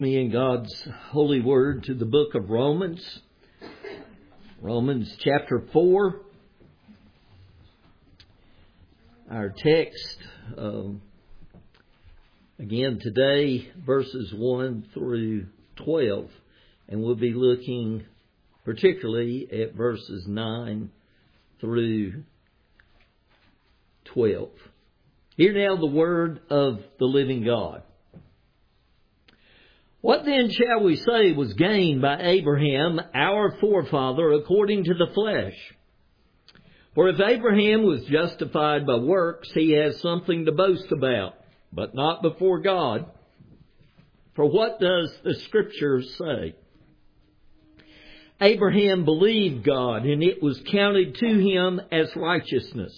Me in God's holy word to the book of Romans. Romans chapter 4. Our text, again today, verses 1 through 12. And we'll be looking particularly at verses 9 through 12. Hear now the word of the living God. What then shall we say was gained by Abraham, our forefather, according to the flesh? For if Abraham was justified by works, he has something to boast about, but not before God. For what does the Scripture say? Abraham believed God, and it was counted to him as righteousness.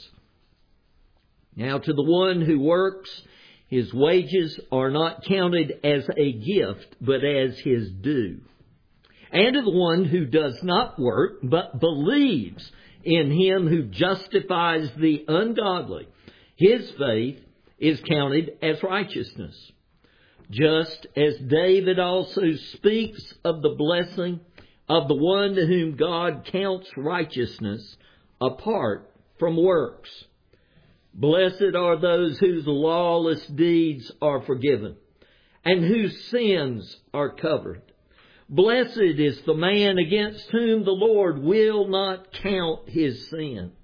Now to the one who works, his wages are not counted as a gift, but as his due. And to the one who does not work, but believes in him who justifies the ungodly, his faith is counted as righteousness. Just as David also speaks of the blessing of the one to whom God counts righteousness apart from works. Blessed are those whose lawless deeds are forgiven and whose sins are covered. Blessed is the man against whom the Lord will not count his sin.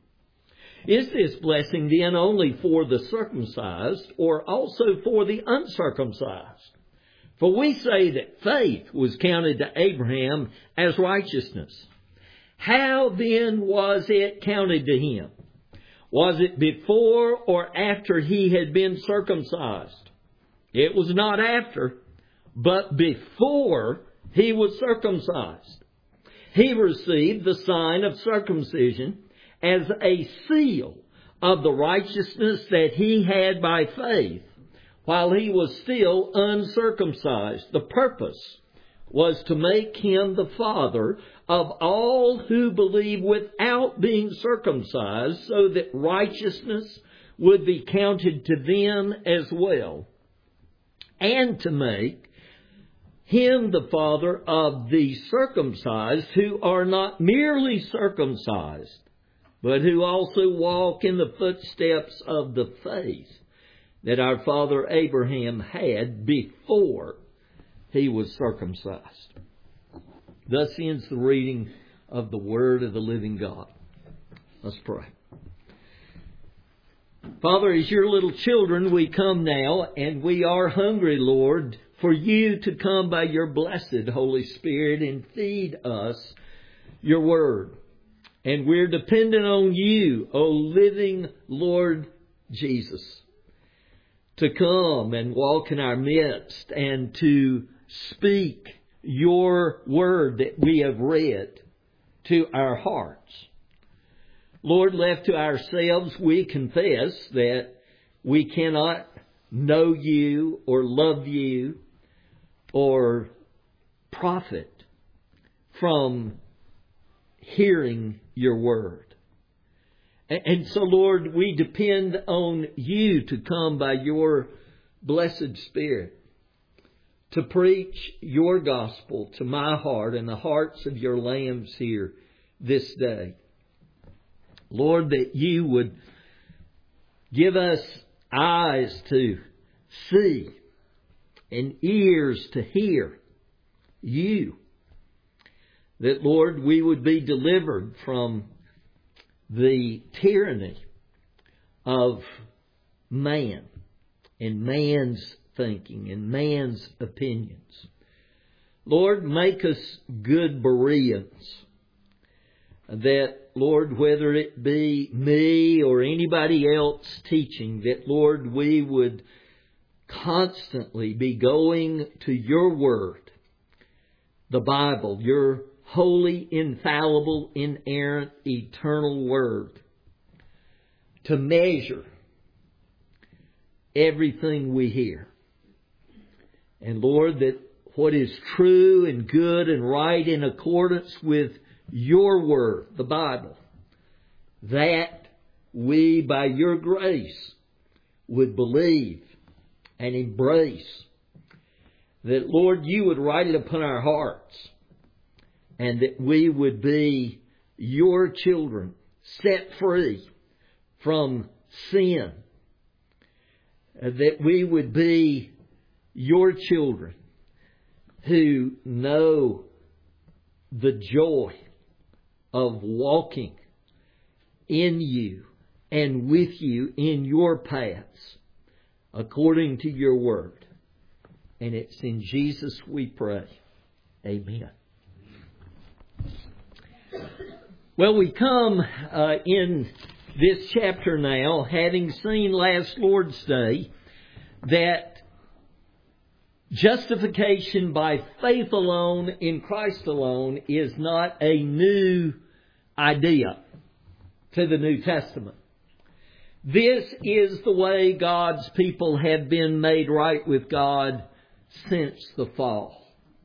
Is this blessing then only for the circumcised or also for the uncircumcised? For we say that faith was counted to Abraham as righteousness. How then was it counted to him? Was it before or after he had been circumcised? It was not after, but before he was circumcised. He received the sign of circumcision as a seal of the righteousness that he had by faith while he was still uncircumcised. The purpose was to make him the father of all who believe without being circumcised, so that righteousness would be counted to them as well, and to make him the father of the circumcised who are not merely circumcised, but who also walk in the footsteps of the faith that our father Abraham had before he was circumcised. Thus ends the reading of the word of the living God. Let's pray. Father, as your little children, we come now, and we are hungry, Lord, for you to come by your blessed Holy Spirit and feed us your word. And we're dependent on you, O living Lord Jesus, to come and walk in our midst and to speak your word that we have read to our hearts. Lord, left to ourselves, we confess that we cannot know you or love you or profit from hearing your word. And so, Lord, we depend on you to come by your blessed Spirit to preach your gospel to my heart and the hearts of your lambs here this day. Lord, that you would give us eyes to see and ears to hear you. That, Lord, we would be delivered from the tyranny of man and man's thinking and man's opinions. Lord, make us good Bereans. That, Lord, whether it be me or anybody else teaching, that, Lord, we would constantly be going to your word, the Bible, your holy, infallible, inerrant, eternal word, to measure everything we hear. And Lord, that what is true and good and right in accordance with your word, the Bible, that we, by your grace, would believe and embrace. that, Lord, you would write it upon our hearts, and that we would be your children, set free from sin. That we would be your children who know the joy of walking in you and with you in your paths according to your word. And it's in Jesus we pray. Amen. Well, we come in this chapter now, having seen last Lord's Day that justification by faith alone in Christ alone is not a new idea to the New Testament. This is the way God's people have been made right with God since the fall.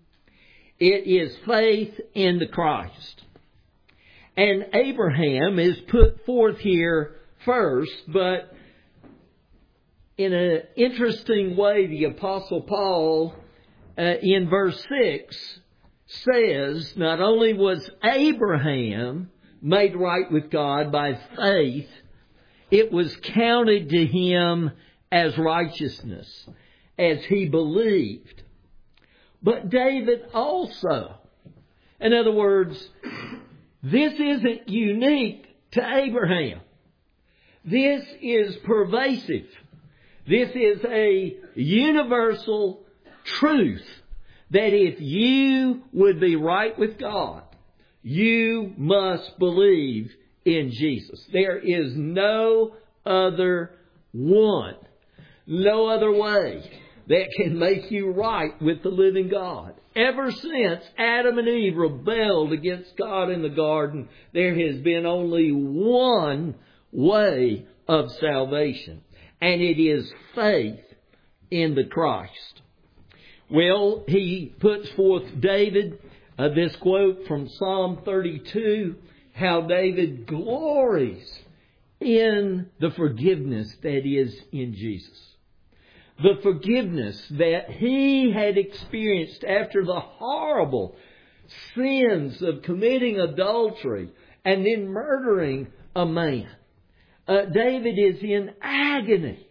It is faith in the Christ. And Abraham is put forth here first, but in an interesting way, the Apostle Paul in verse 6 says, not only was Abraham made right with God by faith, it was counted to him as righteousness, as he believed. But David also. In other words, this isn't unique to Abraham. This is pervasive. This is a universal truth that if you would be right with God, you must believe in Jesus. There is no other one, no other way that can make you right with the living God. Ever since Adam and Eve rebelled against God in the garden, there has been only one way of salvation, and it is faith in the Christ. Well, he puts forth David, this quote from Psalm 32, how David glories in the forgiveness that is in Jesus. The forgiveness that he had experienced after the horrible sins of committing adultery and then murdering a man. David is in agony.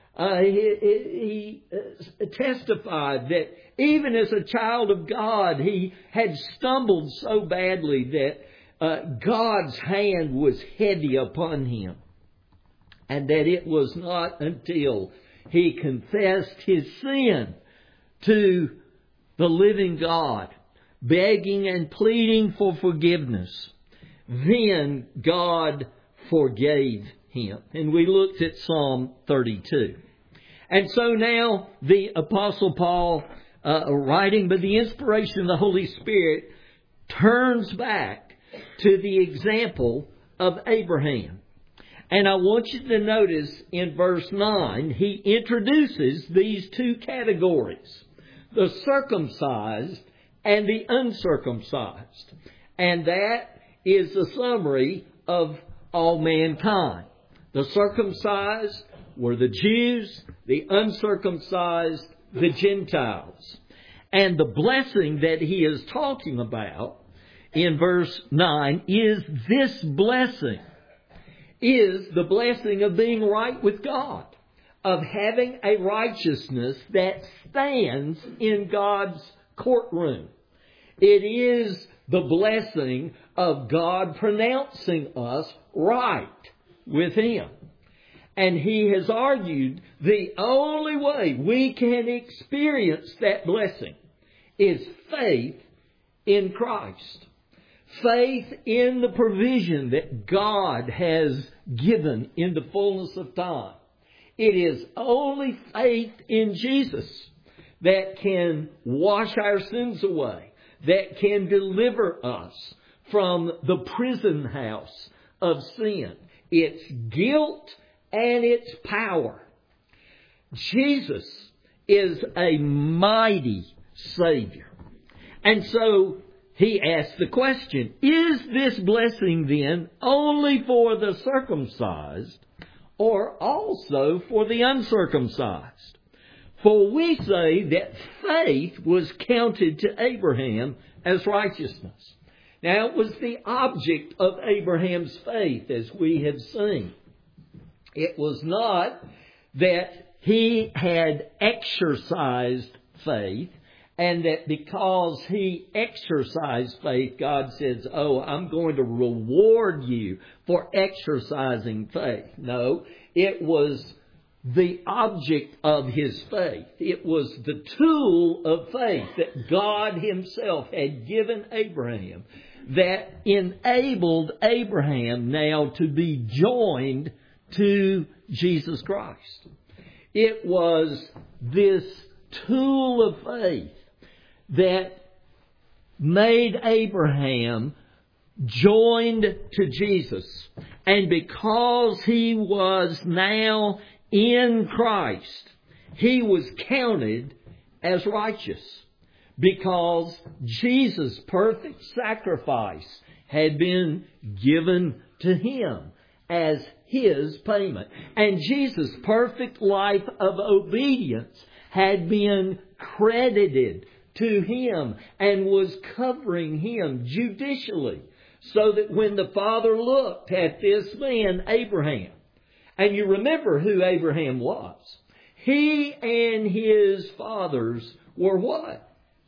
He testified that even as a child of God, he had stumbled so badly that God's hand was heavy upon him. And that it was not until he confessed his sin to the living God, begging and pleading for forgiveness, then God forgave him. And we looked at Psalm 32. And so now the Apostle Paul, writing by the inspiration of the Holy Spirit, turns back to the example of Abraham. And I want you to notice in verse 9, he introduces these two categories, the circumcised and the uncircumcised. And that is the summary of all mankind. The circumcised were the Jews, the uncircumcised, the Gentiles. And the blessing that he is talking about in verse 9 is this blessing. Is the blessing of being right with God, of having a righteousness that stands in God's courtroom. It is the blessing of God pronouncing us right with Him. And he has argued the only way we can experience that blessing is faith in Christ. Faith in the provision that God has given in the fullness of time. It is only faith in Jesus that can wash our sins away, that can deliver us from the prison house of sin, its guilt and its power. Jesus is a mighty Savior. And so he asks the question, is this blessing then only for the circumcised or also for the uncircumcised? For we say that faith was counted to Abraham as righteousness. Now, it was the object of Abraham's faith, as we have seen. It was not that he had exercised faith, and that because he exercised faith, God says, "Oh, I'm going to reward you for exercising faith." No, it was the object of his faith. It was the tool of faith that God Himself had given Abraham that enabled Abraham now to be joined to Jesus Christ. It was this tool of faith that made Abraham joined to Jesus. And because he was now in Christ, he was counted as righteous, because Jesus' perfect sacrifice had been given to him as his payment. And Jesus' perfect life of obedience had been credited to him and was covering him judicially, so that when the Father looked at this man, Abraham, and you remember who Abraham was, he and his fathers were what?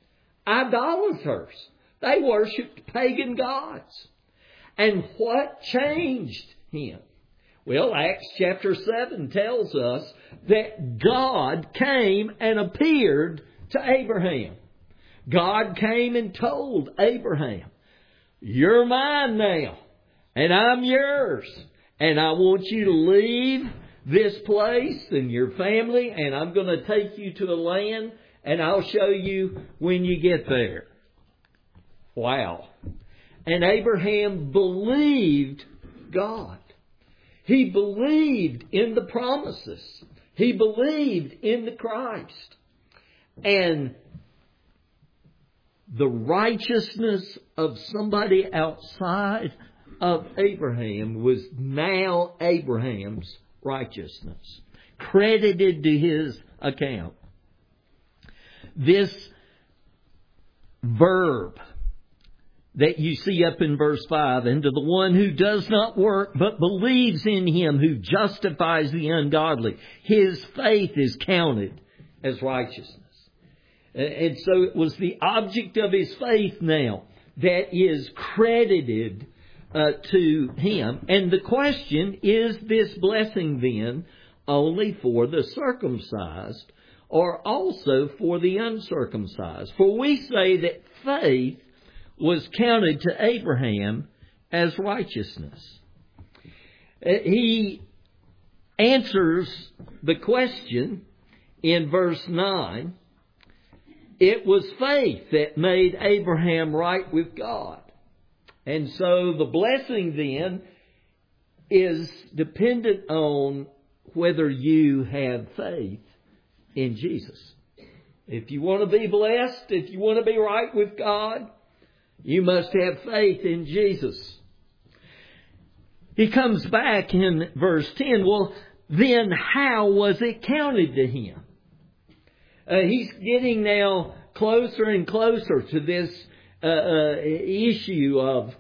Idolaters. They worshipped pagan gods. And what changed him? Well, Acts chapter 7 tells us that God came and appeared to Abraham. God came and told Abraham, "You're mine now, and I'm yours. And I want you to leave this place and your family, and I'm going to take you to a land, and I'll show you when you get there." Wow. And Abraham believed God. He believed in the promises. He believed in the Christ. And the righteousness of somebody outside of Abraham was now Abraham's righteousness, credited to his account. This verb that you see up in verse 5, "And to the one who does not work but believes in Him who justifies the ungodly, his faith is counted as righteousness." And so it was the object of his faith now that is credited to him. And the question, is this blessing then only for the circumcised or also for the uncircumcised? For we say that faith was counted to Abraham as righteousness. He answers the question in verse 9. It was faith that made Abraham right with God. And so the blessing then is dependent on whether you have faith in Jesus. If you want to be blessed, if you want to be right with God, you must have faith in Jesus. He comes back in verse 10. Well, then how was it counted to him? He's getting now closer and closer to this issue of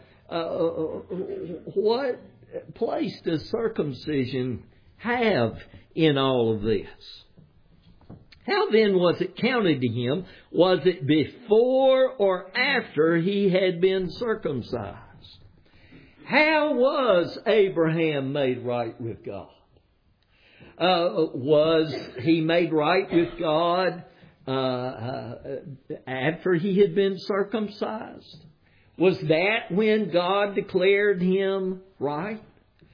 what place does circumcision have in all of this? How then was it counted to him? Was it before or after he had been circumcised? How was Abraham made right with God? Was he made right with God after he had been circumcised? Was that when God declared him right?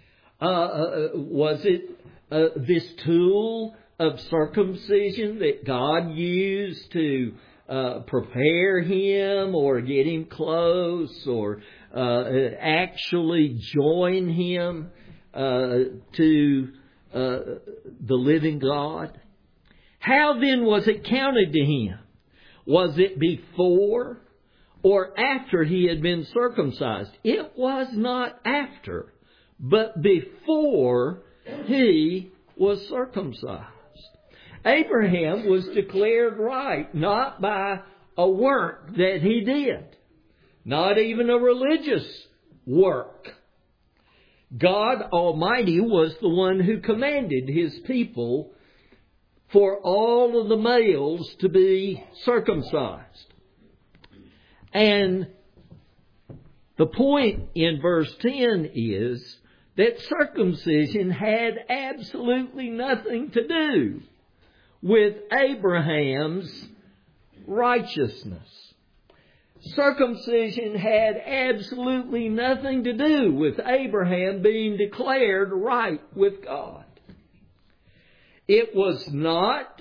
Was it this tool of circumcision that God used to prepare him or get him close or actually join him to the living God? How then was it counted to him? Was it before or after he had been circumcised? It was not after, but before he was circumcised. Abraham was declared right, not by a work that he did, not even a religious work. God Almighty was the one who commanded His people for all of the males to be circumcised. And the point in verse 10 is that circumcision had absolutely nothing to do with Abraham's righteousness. Circumcision had absolutely nothing to do with Abraham being declared right with God. It was not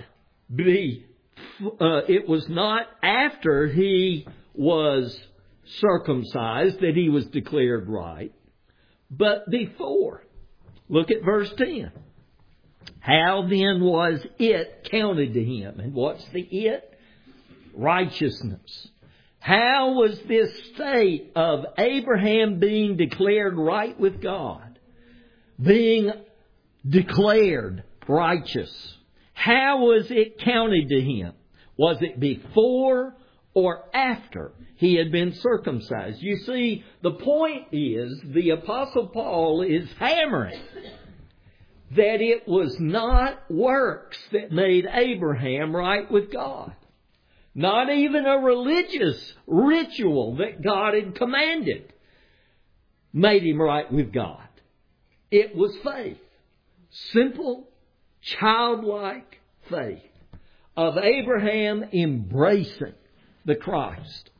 after he was circumcised that he was declared right, but before. Look at verse 10. How then was it counted to him? And what's the it? Righteousness. How was this state of Abraham being declared right with God, being declared righteous? How was it counted to him? Was it before or after he had been circumcised? You see, the point is, the Apostle Paul is hammering that it was not works that made Abraham right with God. Not even a religious ritual that God had commanded made him right with God. It was faith. Simple, childlike faith of Abraham embracing the Christ.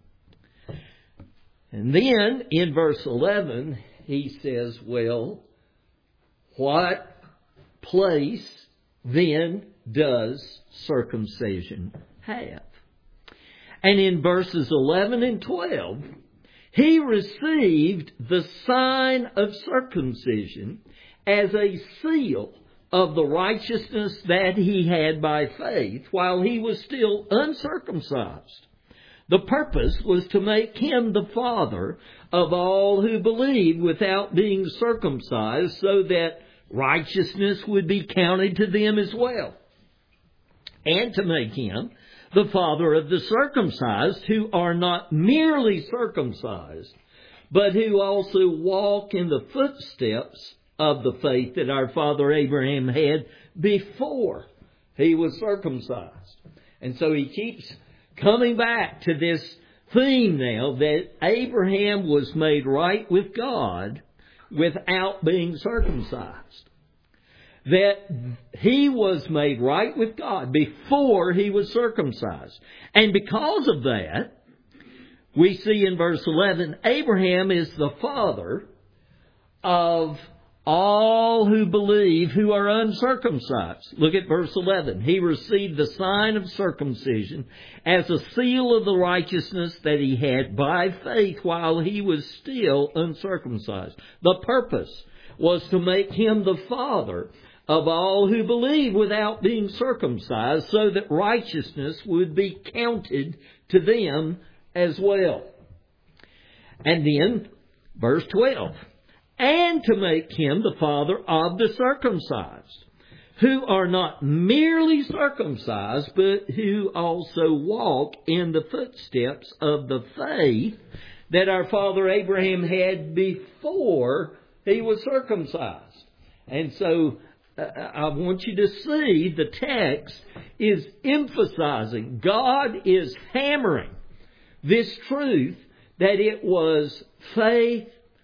And then in verse 11 he says, well, what place then does circumcision have? And in verses 11 and 12, he received the sign of circumcision as a seal of the righteousness that he had by faith while he was still uncircumcised. The purpose was to make him the father of all who believe without being circumcised, so that righteousness would be counted to them as well. And to make him the father of the circumcised, who are not merely circumcised, but who also walk in the footsteps of the faith that our father Abraham had before he was circumcised. And so he keeps coming back to this theme now that Abraham was made right with God without being circumcised. That he was made right with God before he was circumcised. And because of that, we see in verse 11, Abraham is the father of all who believe who are uncircumcised. Look at verse 11. He received the sign of circumcision as a seal of the righteousness that he had by faith while he was still uncircumcised. The purpose was to make him the father of all who believe without being circumcised, so that righteousness would be counted to them as well. And then, verse 12, and to make him the father of the circumcised, who are not merely circumcised, but who also walk in the footsteps of the faith that our father Abraham had before he was circumcised. And so I want you to see the text is emphasizing, God is hammering this truth that it was faith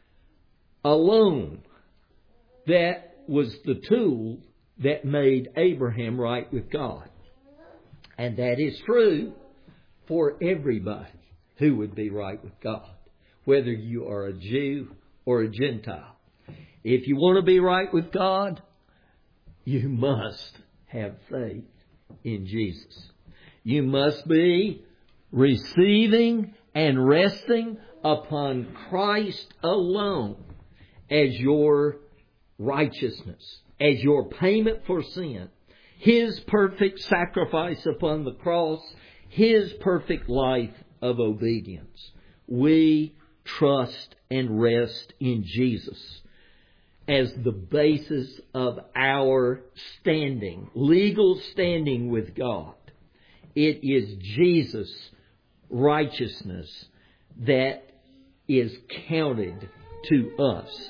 alone that was the tool that made Abraham right with God. And that is true for everybody who would be right with God, whether you are a Jew or a Gentile. If you want to be right with God, you must have faith in Jesus. You must be receiving and resting upon Christ alone as your righteousness, as your payment for sin. His perfect sacrifice upon the cross, His perfect life of obedience. We trust and rest in Jesus as the basis of our standing, legal standing with God. It is Jesus' righteousness that is counted to us.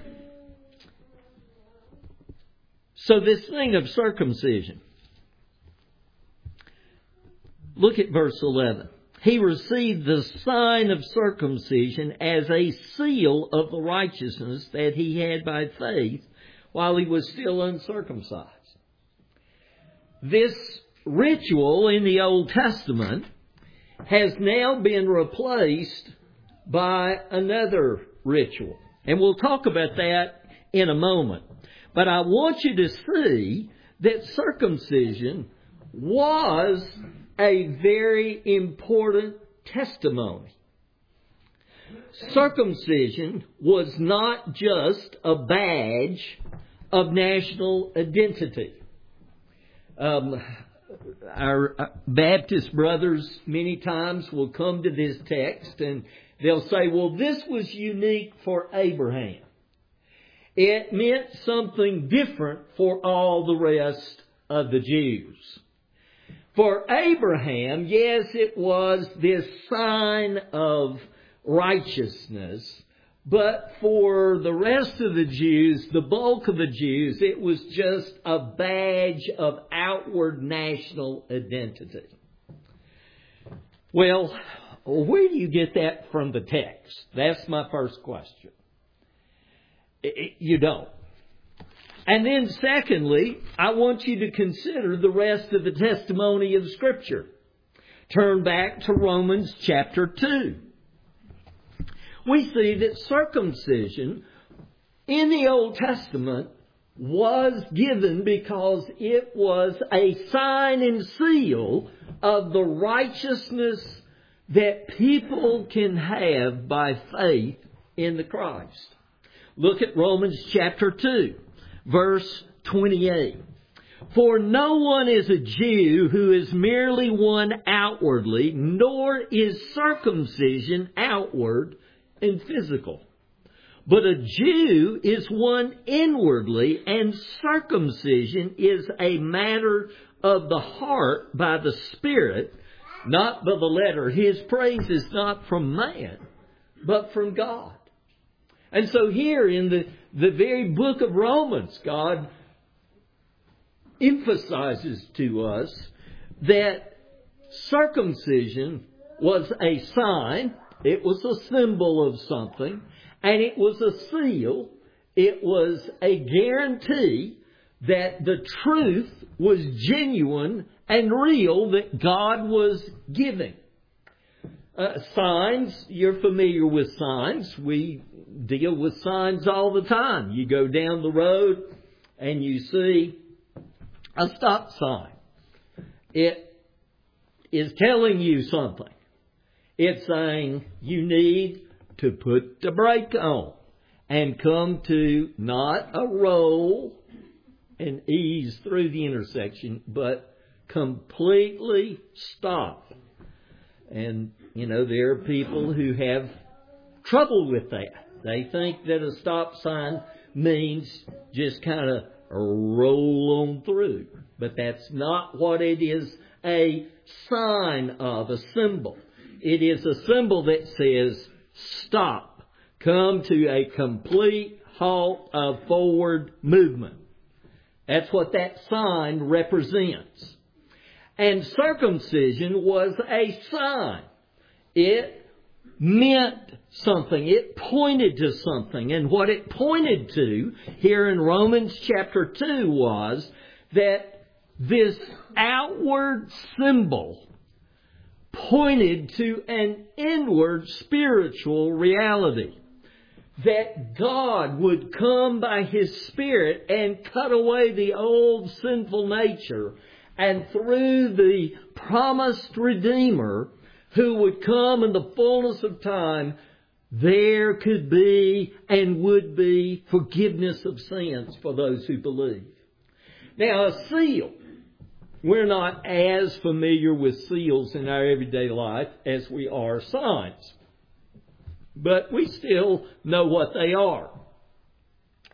So this thing of circumcision. Look at verse 11. He received the sign of circumcision as a seal of the righteousness that he had by faith while he was still uncircumcised. This ritual in the Old Testament has now been replaced by another ritual. And we'll talk about that in a moment. But I want you to see that circumcision was a very important testimony. Circumcision was not just a badge of national identity. Our Baptist brothers many times will come to this text and they'll say, well, this was unique for Abraham. It meant something different for all the rest of the Jews. For Abraham, yes, it was this sign of righteousness, but for the rest of the Jews, the bulk of the Jews, it was just a badge of outward national identity. Well, where do you get that from the text? That's my first question. You don't. And then secondly, I want you to consider the rest of the testimony of Scripture. Turn back to Romans chapter 2. We see that circumcision in the Old Testament was given because it was a sign and seal of the righteousness that people can have by faith in the Christ. Look at Romans chapter 2. Verse 28. For no one is a Jew who is merely one outwardly, nor is circumcision outward and physical. But a Jew is one inwardly, and circumcision is a matter of the heart by the Spirit, not by the letter. His praise is not from man, but from God. And so here in the very book of Romans, God emphasizes to us that circumcision was a sign, it was a symbol of something, and it was a seal, it was a guarantee that the truth was genuine and real that God was giving. Signs, you're familiar with signs. We deal with signs all the time. You go down the road and you see a stop sign. It is telling you something. It's saying you need to put the brake on and come to not a roll and ease through the intersection, but completely stop. And, there are people who have trouble with that. They think that a stop sign means just kind of roll on through. But that's not what it is a sign of, a symbol. It is a symbol that says stop. Come to a complete halt of forward movement. That's what that sign represents. And circumcision was a sign. It meant something. It pointed to something. And what it pointed to here in Romans chapter 2 was that this outward symbol pointed to an inward spiritual reality. That God would come by His Spirit and cut away the old sinful nature, and through the promised Redeemer who would come in the fullness of time, there could be and would be forgiveness of sins for those who believe. Now, a seal. We're not as familiar with seals in our everyday life as we are signs. But we still know what they are.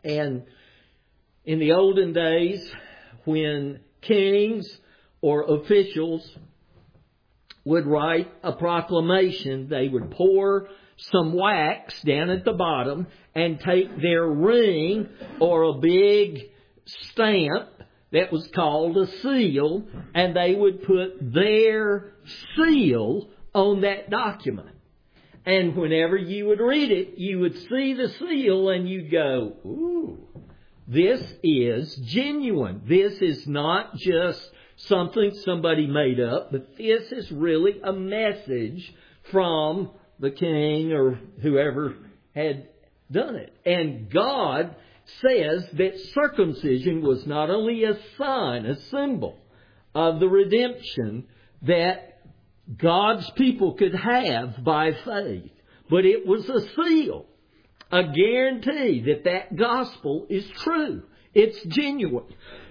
And in the olden days, when kings or officials would write a proclamation, they would pour some wax down at the bottom and take their ring or a big stamp that was called a seal, and they would put their seal on that document. And whenever you would read it, you would see the seal and you'd go, ooh, this is genuine. This is not just something somebody made up, but this is really a message from the king or whoever had done it. And God says that circumcision was not only a sign, a symbol of the redemption that God's people could have by faith, but it was a seal, a guarantee that that gospel is true. It's genuine.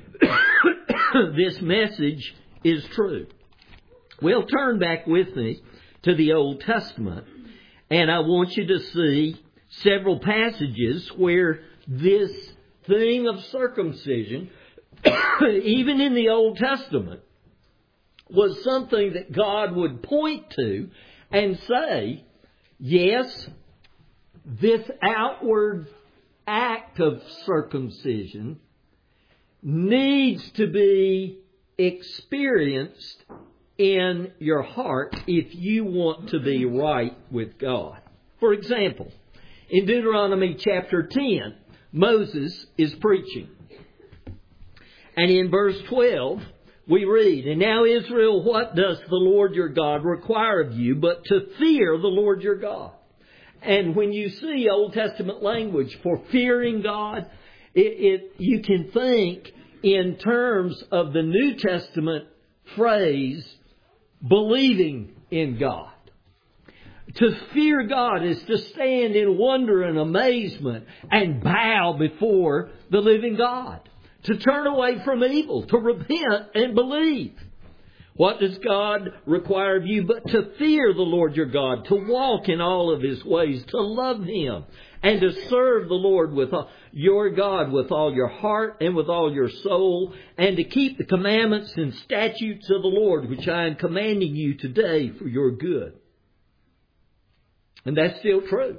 This message is true. Well, turn back with me to the Old Testament, and I want you to see several passages where this thing of circumcision, even in the Old Testament, was something that God would point to and say, yes, this outward act of circumcision needs to be experienced in your heart if you want to be right with God. For example, in Deuteronomy chapter 10, Moses is preaching. And in verse 12, we read, "And now Israel, what does the Lord your God require of you but to fear the Lord your God?" And when you see Old Testament language for fearing God, you can think in terms of the New Testament phrase, believing in God. To fear God is to stand in wonder and amazement and bow before the living God. To turn away from evil, to repent and believe. What does God require of you but to fear the Lord your God, to walk in all of His ways, to love Him, and to serve the Lord with your God with all your heart and with all your soul, and to keep the commandments and statutes of the Lord, which I am commanding you today for your good. And that's still true.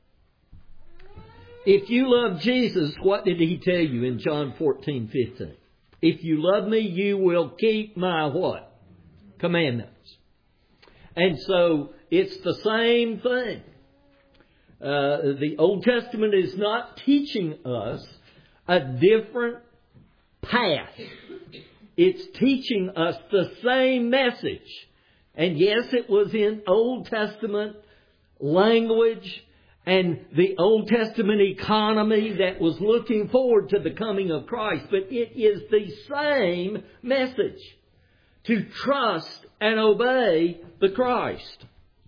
If you love Jesus, what did He tell you in John 14:15? If you love me, you will keep my what? Commandments. And so it's the same thing. The Old Testament is not teaching us a different path. It's teaching us the same message. And yes, it was in Old Testament language and the Old Testament economy that was looking forward to the coming of Christ, but it is the same message. To trust and obey the Christ.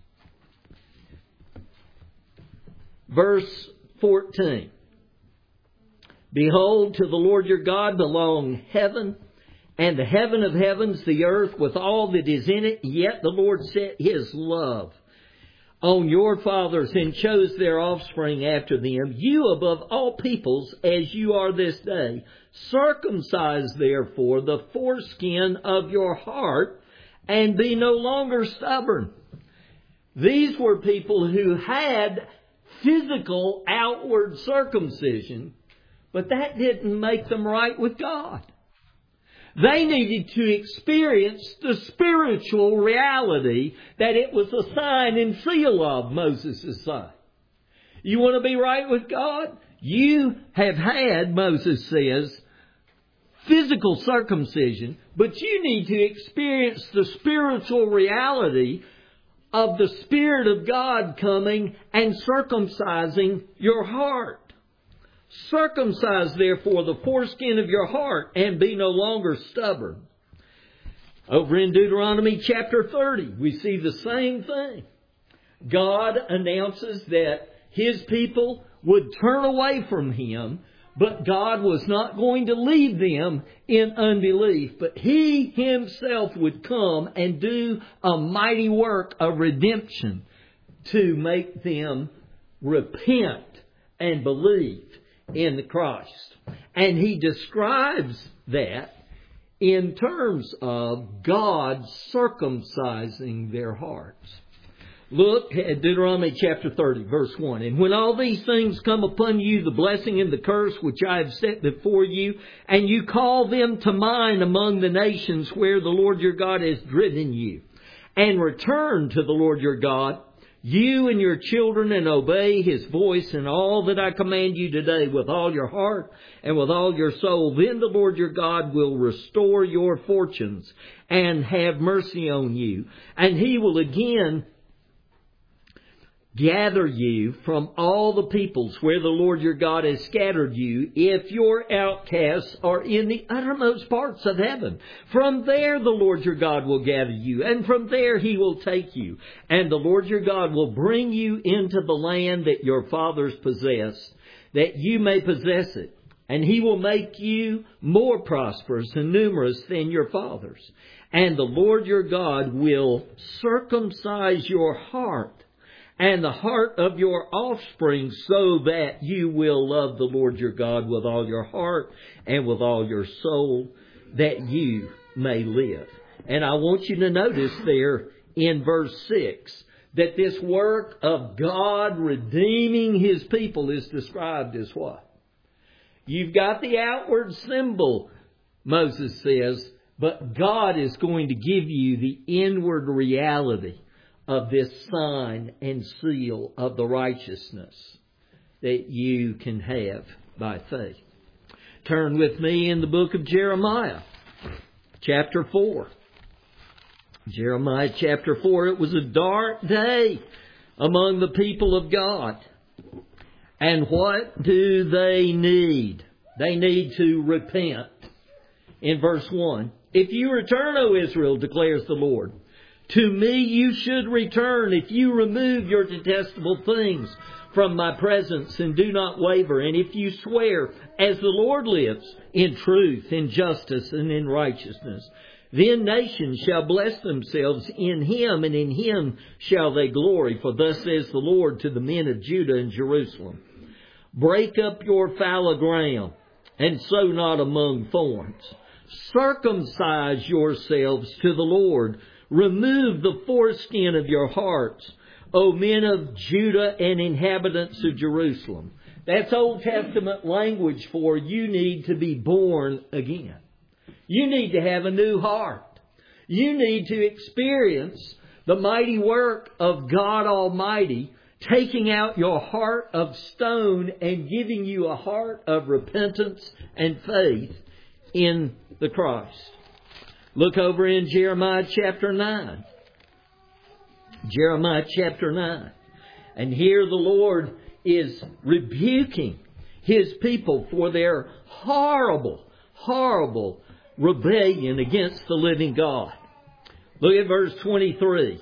Verse 14. "Behold, to the Lord your God belong heaven, and the heaven of heavens, the earth with all that is in it. Yet the Lord set His love on your fathers and chose their offspring after them, you above all peoples as you are this day. Circumcise therefore the foreskin of your heart and be no longer stubborn." These were people who had physical outward circumcision, but that didn't make them right with God. They needed to experience the spiritual reality that it was a sign and seal of Moses' sign. You want to be right with God? You have had, Moses says, physical circumcision, but you need to experience the spiritual reality of the Spirit of God coming and circumcising your heart. "Circumcise therefore the foreskin of your heart and be no longer stubborn." Over in Deuteronomy chapter 30, we see the same thing. God announces that His people would turn away from Him, but God was not going to leave them in unbelief. But He Himself would come and do a mighty work of redemption to make them repent and believe in the Christ. And he describes that in terms of God circumcising their hearts. Look at Deuteronomy chapter 30, verse 1. And when all these things come upon you, the blessing and the curse which I have set before you, and you call them to mind among the nations where the Lord your God has driven you, and return to the Lord your God, you and your children, and obey His voice and all that I command you today with all your heart and with all your soul, then the Lord your God will restore your fortunes and have mercy on you. And He will again gather you from all the peoples where the Lord your God has scattered you, if your outcasts are in the uttermost parts of heaven. From there the Lord your God will gather you, and from there He will take you. And the Lord your God will bring you into the land that your fathers possessed, that you may possess it. And He will make you more prosperous and numerous than your fathers. And the Lord your God will circumcise your heart and the heart of your offspring, so that you will love the Lord your God with all your heart and with all your soul, that you may live. And I want you to notice there in verse 6 that this work of God redeeming His people is described as what? You've got the outward symbol, Moses says, but God is going to give you the inward reality of this sign and seal of the righteousness that you can have by faith. Turn with me in the book of Jeremiah, chapter 4. Jeremiah chapter 4, it was a dark day among the people of God. And what do they need? They need to repent. In verse 1, if you return, O Israel, declares the Lord, to me you should return if you remove your detestable things from my presence and do not waver. And if you swear, as the Lord lives, in truth, in justice, and in righteousness, then nations shall bless themselves in Him, and in Him shall they glory. For thus says the Lord to the men of Judah and Jerusalem, break up your fallow ground, and sow not among thorns. Circumcise yourselves to the Lord. Remove the foreskin of your hearts, O men of Judah and inhabitants of Jerusalem. That's Old Testament language for you need to be born again. You need to have a new heart. You need to experience the mighty work of God Almighty, taking out your heart of stone and giving you a heart of repentance and faith in the Christ. Look over in Jeremiah chapter 9. Jeremiah chapter 9. And here the Lord is rebuking His people for their horrible, horrible rebellion against the living God. Look at verse 23.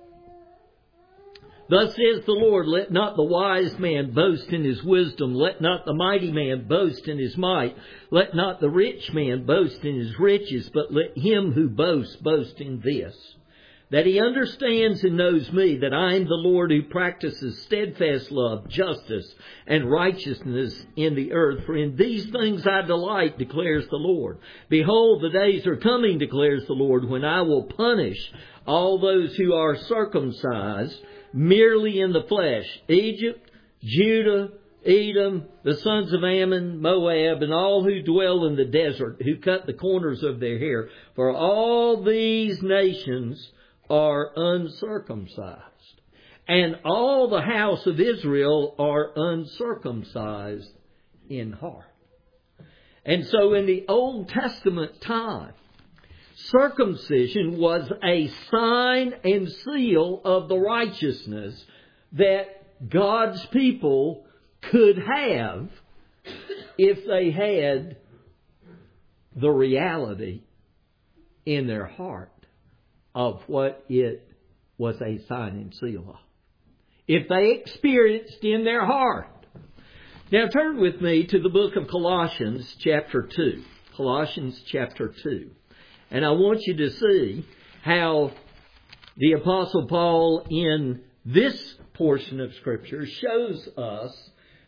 Thus says the Lord, let not the wise man boast in his wisdom. Let not the mighty man boast in his might. Let not the rich man boast in his riches. But let him who boasts boast in this, that he understands and knows me, that I am the Lord who practices steadfast love, justice, and righteousness in the earth. For in these things I delight, declares the Lord. Behold, the days are coming, declares the Lord, when I will punish all those who are circumcised merely in the flesh, Egypt, Judah, Edom, the sons of Ammon, Moab, and all who dwell in the desert, who cut the corners of their hair. For all these nations are uncircumcised, and all the house of Israel are uncircumcised in heart. And so in the Old Testament time, circumcision was a sign and seal of the righteousness that God's people could have if they had the reality in their heart of what it was a sign and seal of. If they experienced in their heart. Now turn with me to the book of Colossians chapter 2. Colossians chapter 2. And I want you to see how the Apostle Paul in this portion of Scripture shows us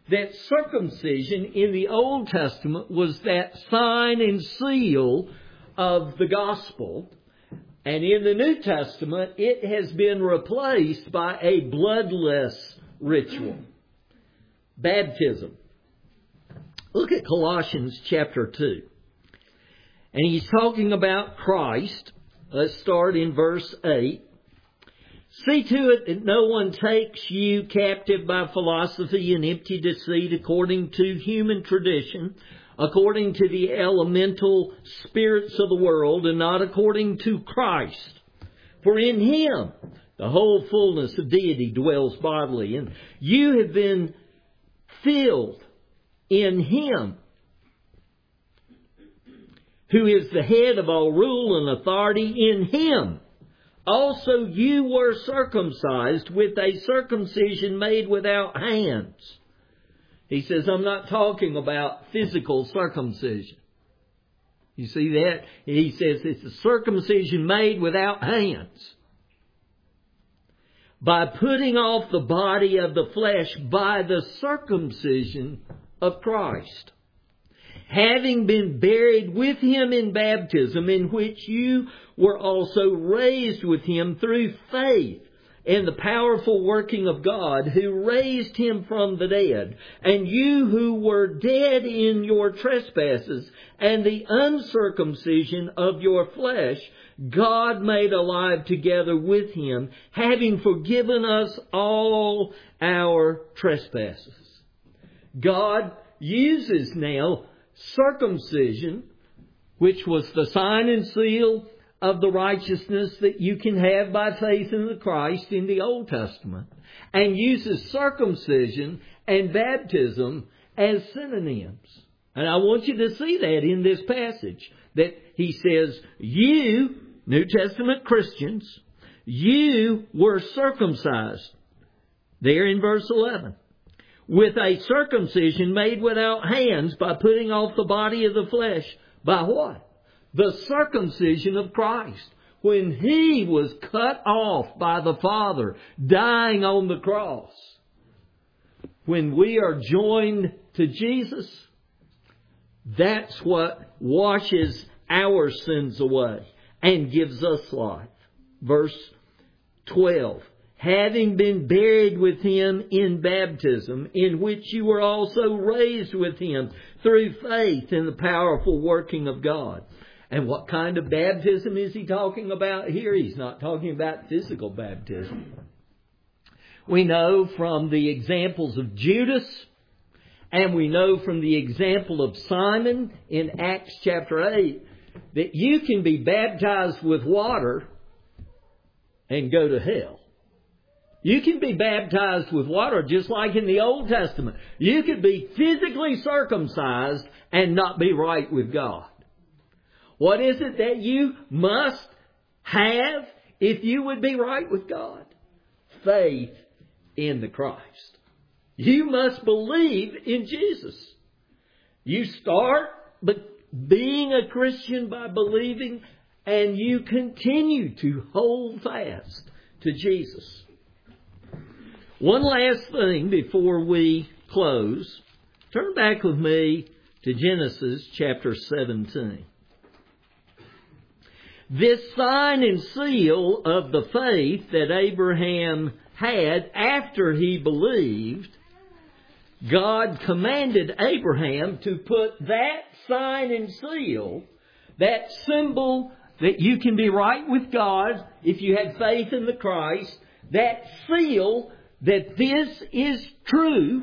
that circumcision in the Old Testament was that sign and seal of the gospel. And in the New Testament, it has been replaced by a bloodless ritual. Baptism. Look at Colossians chapter 2. And he's talking about Christ. Let's start in verse 8. See to it that no one takes you captive by philosophy and empty deceit according to human tradition, according to the elemental spirits of the world, and not according to Christ. For in Him the whole fullness of deity dwells bodily, and you have been filled in Him, who is the head of all rule and authority. In Him also you were circumcised with a circumcision made without hands. He says, I'm not talking about physical circumcision. You see that? He says it's a circumcision made without hands. By putting off the body of the flesh by the circumcision of Christ. Having been buried with Him in baptism, in which you were also raised with Him through faith in the powerful working of God, who raised Him from the dead. And you who were dead in your trespasses and the uncircumcision of your flesh, God made alive together with Him, having forgiven us all our trespasses. God uses now circumcision, which was the sign and seal of the righteousness that you can have by faith in the Christ in the Old Testament, and uses circumcision and baptism as synonyms. And I want you to see that in this passage, that he says, you, New Testament Christians, you were circumcised. There in verse 11. With a circumcision made without hands, by putting off the body of the flesh. By what? The circumcision of Christ. When He was cut off by the Father, dying on the cross. When we are joined to Jesus, that's what washes our sins away and gives us life. Verse 12. Having been buried with Him in baptism, in which you were also raised with Him through faith in the powerful working of God. And what kind of baptism is he talking about here? He's not talking about physical baptism. We know from the examples of Judas, and we know from the example of Simon in Acts chapter 8, that you can be baptized with water and go to hell. You can be baptized with water just like in the Old Testament. You could be physically circumcised and not be right with God. What is it that you must have if you would be right with God? Faith in the Christ. You must believe in Jesus. You start being a Christian by believing, and you continue to hold fast to Jesus. One last thing before we close. Turn back with me to Genesis chapter 17. This sign and seal of the faith that Abraham had after he believed, God commanded Abraham to put that sign and seal, that symbol that you can be right with God if you had faith in the Christ, that seal that this is true,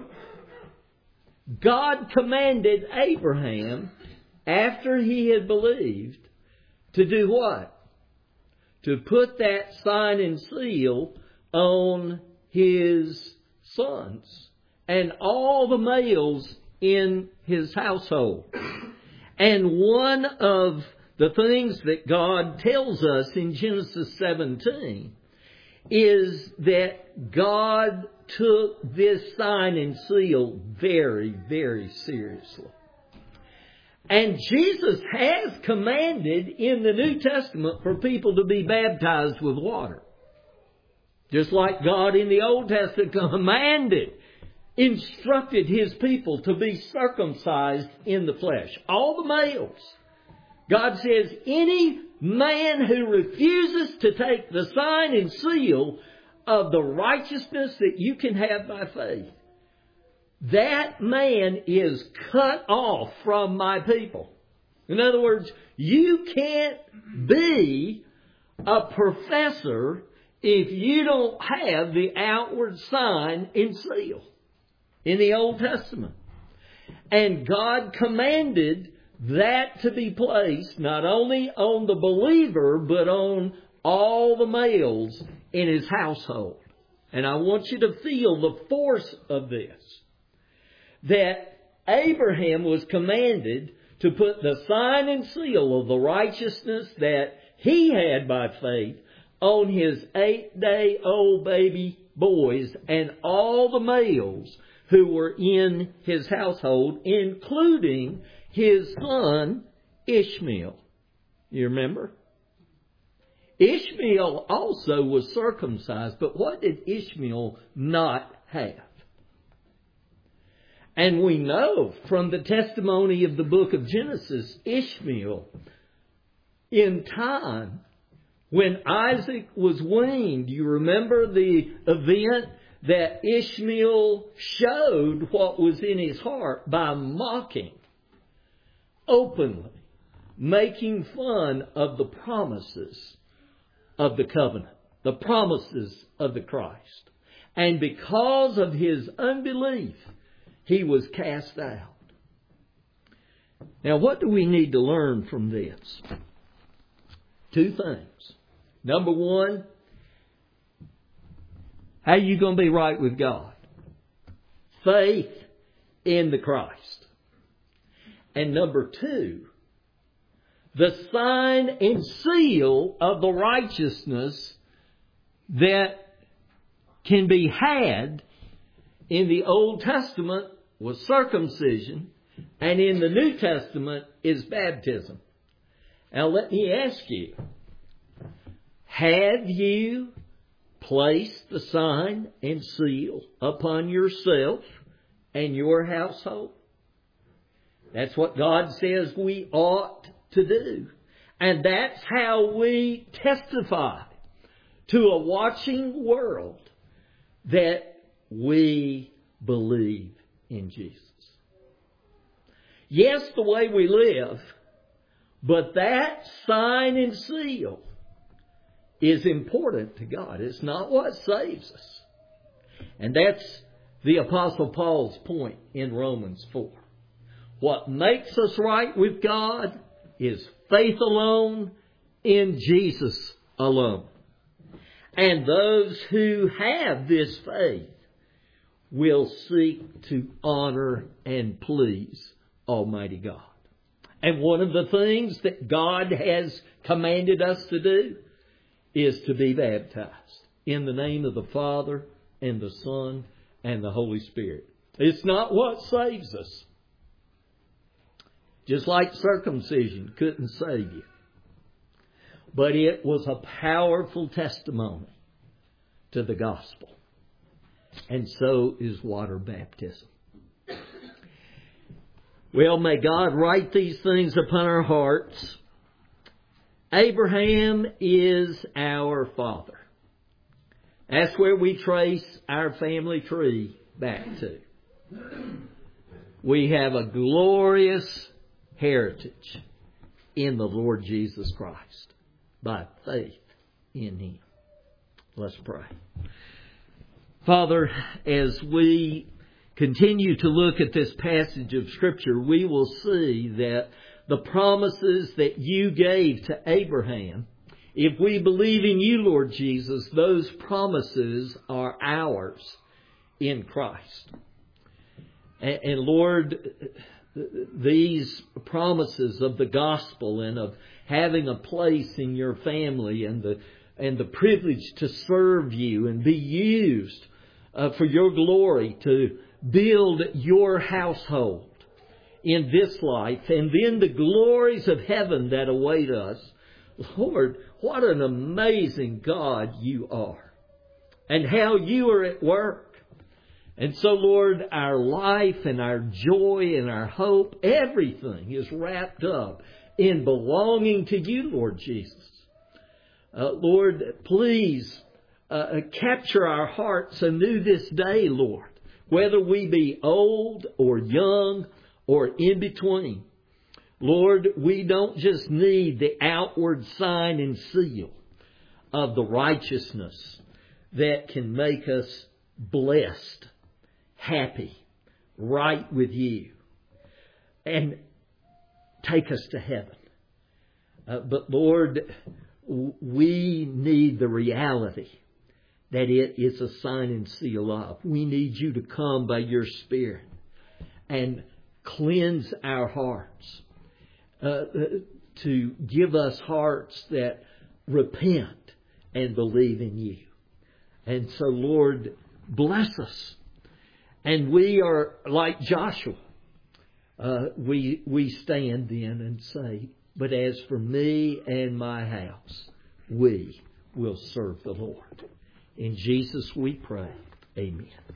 God commanded Abraham, after he had believed, to do what? To put that sign and seal on his sons and all the males in his household. And one of the things that God tells us in Genesis 17 is that God took this sign and seal very, very seriously. And Jesus has commanded in the New Testament for people to be baptized with water. Just like God in the Old Testament commanded instructed His people to be circumcised in the flesh. All the males. God says, any man who refuses to take the sign and seal of the righteousness that you can have by faith, that man is cut off from my people. In other words, you can't be a professor if you don't have the outward sign and seal in the Old Testament. And God commanded that to be placed not only on the believer, but on all the males in his household. And I want you to feel the force of this. That Abraham was commanded to put the sign and seal of the righteousness that he had by faith on his 8-day-old baby boys and all the males who were in his household, including his son Ishmael. You remember? Ishmael also was circumcised, but what did Ishmael not have? And we know from the testimony of the book of Genesis, Ishmael, in time, when Isaac was weaned, you remember the event that Ishmael showed what was in his heart by mocking, openly, making fun of the promises of the covenant, the promises of the Christ. And because of his unbelief, he was cast out. Now, what do we need to learn from this? Two things. Number one, how are you going to be right with God? Faith in the Christ. And number two, the sign and seal of the righteousness that can be had in the Old Testament was circumcision, and in the New Testament is baptism. Now let me ask you, have you placed the sign and seal upon yourself and your household? That's what God says we ought to do. And that's how we testify to a watching world that we believe in Jesus. Yes, the way we live, but that sign and seal is important to God. It's not what saves us. And that's the Apostle Paul's point in Romans 4. What makes us right with God is faith alone in Jesus alone. And those who have this faith will seek to honor and please Almighty God. And one of the things that God has commanded us to do is to be baptized in the name of the Father and the Son and the Holy Spirit. It's not what saves us. Just like circumcision couldn't save you. But it was a powerful testimony to the gospel. And so is water baptism. Well, may God write these things upon our hearts. Abraham is our father. That's where we trace our family tree back to. We have a glorious heritage in the Lord Jesus Christ by faith in Him. Let's pray. Father, as we continue to look at this passage of Scripture, we will see that the promises that you gave to Abraham, if we believe in you, Lord Jesus, those promises are ours in Christ. And Lord, these promises of the gospel and of having a place in your family and the privilege to serve you and be used for your glory to build your household in this life, and then the glories of heaven that await us. Lord, what an amazing God you are, and how you are at work. And so, Lord, our life and our joy and our hope, everything is wrapped up in belonging to You, Lord Jesus. Lord, please capture our hearts anew this day, Lord, whether we be old or young or in between. Lord, we don't just need the outward sign and seal of the righteousness that can make us blessed, happy, right with You, and take us to heaven. But Lord, we need the reality that it is a sign and seal of. We need You to come by Your Spirit and cleanse our hearts, to give us hearts that repent and believe in You. And so, Lord, bless us. And we are like Joshua. We stand then and say, but as for me and my house, we will serve the Lord. In Jesus we pray. Amen.